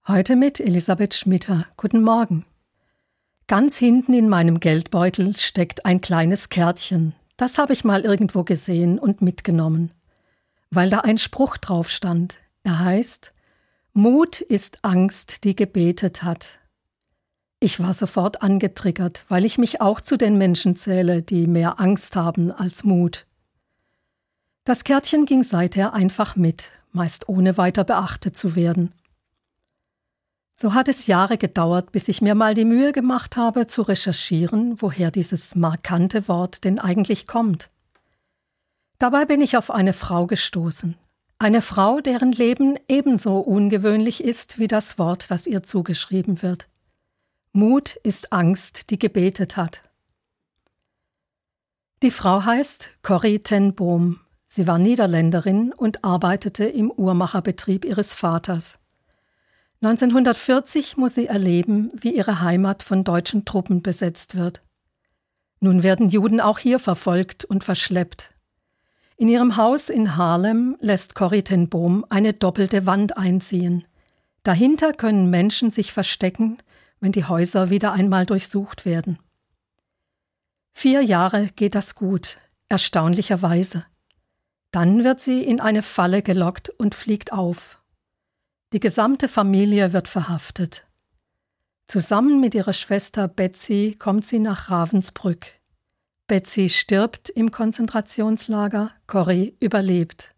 Heute mit Elisabeth Schmitter. Guten Morgen. Ganz hinten in meinem Geldbeutel steckt ein kleines Kärtchen. Das habe ich mal irgendwo gesehen und mitgenommen, weil da ein Spruch drauf stand. Er heißt: Mut ist Angst, die gebetet hat. Ich war sofort angetriggert, weil ich mich auch zu den Menschen zähle, die mehr Angst haben als Mut. Das Kärtchen ging seither einfach mit, meist ohne weiter beachtet zu werden. So hat es Jahre gedauert, bis ich mir mal die Mühe gemacht habe, zu recherchieren, woher dieses markante Wort denn eigentlich kommt. Dabei bin ich auf eine Frau gestoßen. Eine Frau, deren Leben ebenso ungewöhnlich ist wie das Wort, das ihr zugeschrieben wird. Mut ist Angst, die gebetet hat. Die Frau heißt Corrie ten Boom. Sie war Niederländerin und arbeitete im Uhrmacherbetrieb ihres Vaters. 1940 muss sie erleben, wie ihre Heimat von deutschen Truppen besetzt wird. Nun werden Juden auch hier verfolgt und verschleppt. In ihrem Haus in Haarlem lässt Corrie ten Boom eine doppelte Wand einziehen. Dahinter können Menschen sich verstecken, wenn die Häuser wieder einmal durchsucht werden. 4 Jahre geht das gut, erstaunlicherweise. Dann wird sie in eine Falle gelockt und fliegt auf. Die gesamte Familie wird verhaftet. Zusammen mit ihrer Schwester Betsy kommt sie nach Ravensbrück. Betsy stirbt im Konzentrationslager, Corrie überlebt.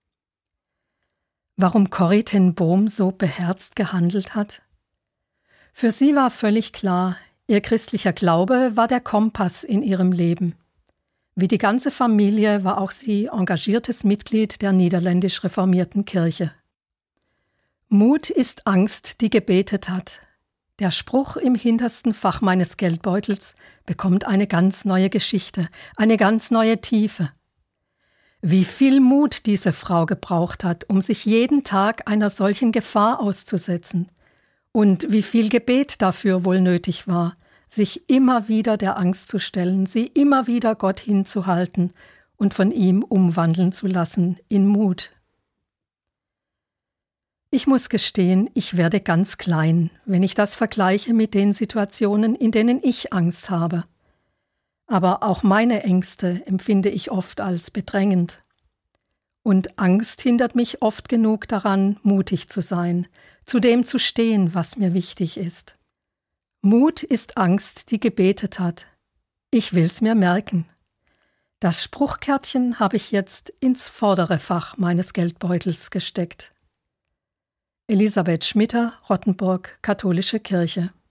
Warum Corrie ten Boom so beherzt gehandelt hat? Für sie war völlig klar, ihr christlicher Glaube war der Kompass in ihrem Leben. Wie die ganze Familie war auch sie engagiertes Mitglied der niederländisch reformierten Kirche. Mut ist Angst, die gebetet hat. Der Spruch im hintersten Fach meines Geldbeutels bekommt eine ganz neue Geschichte, eine ganz neue Tiefe. Wie viel Mut diese Frau gebraucht hat, um sich jeden Tag einer solchen Gefahr auszusetzen. Und wie viel Gebet dafür wohl nötig war, sich immer wieder der Angst zu stellen, sie immer wieder Gott hinzuhalten und von ihm umwandeln zu lassen in Mut. Ich muss gestehen, ich werde ganz klein, wenn ich das vergleiche mit den Situationen, in denen ich Angst habe. Aber auch meine Ängste empfinde ich oft als bedrängend. Und Angst hindert mich oft genug daran, mutig zu sein, zu dem zu stehen, was mir wichtig ist. Mut ist Angst, die gebetet hat. Ich will's mir merken. Das Spruchkärtchen habe ich jetzt ins vordere Fach meines Geldbeutels gesteckt. Elisabeth Schmitter, Rottenburg, Katholische Kirche.